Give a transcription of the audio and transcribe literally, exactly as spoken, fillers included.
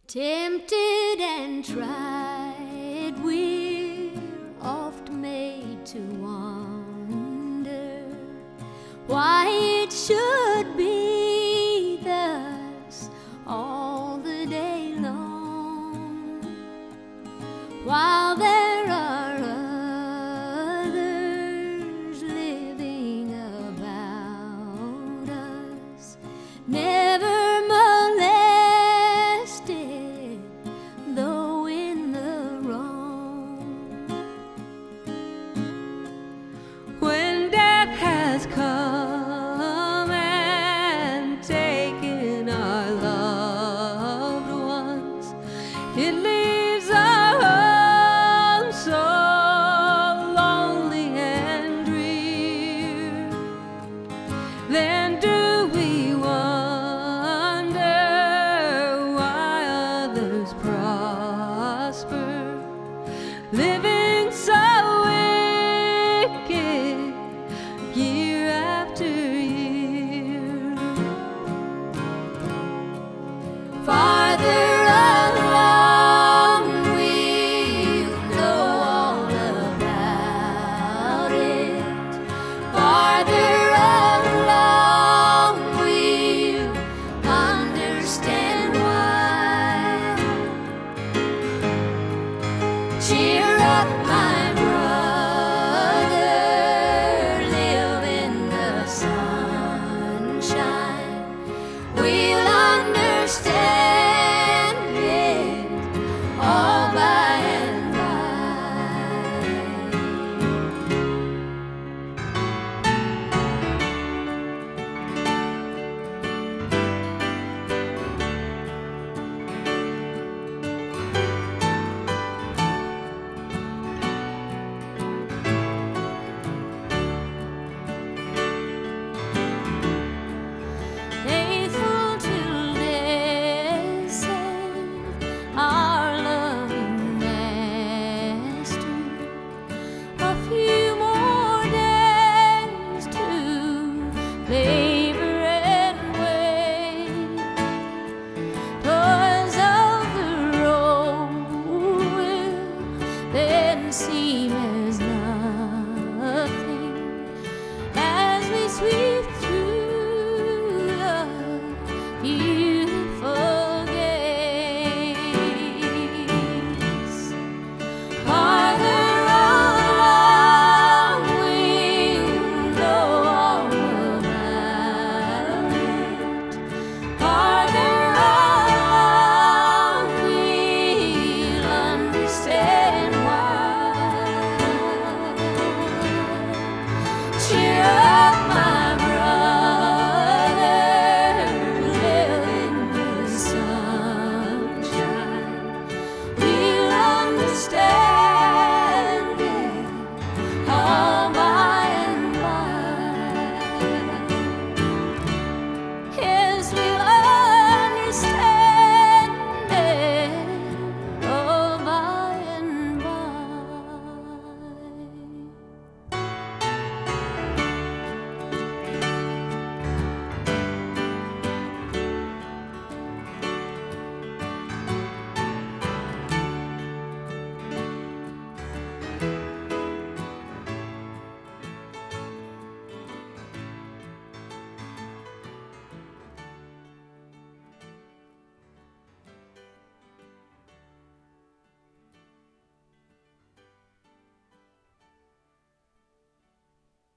Tempted and tried, we're oft made to wonder why it should be thus all the day long, while there are others living about us, never molested, though in the wrong. When death has come and taken our loved ones, it leaves our home so lonely and drear. Then do we wonder why others prosper, living so wicked year after year? For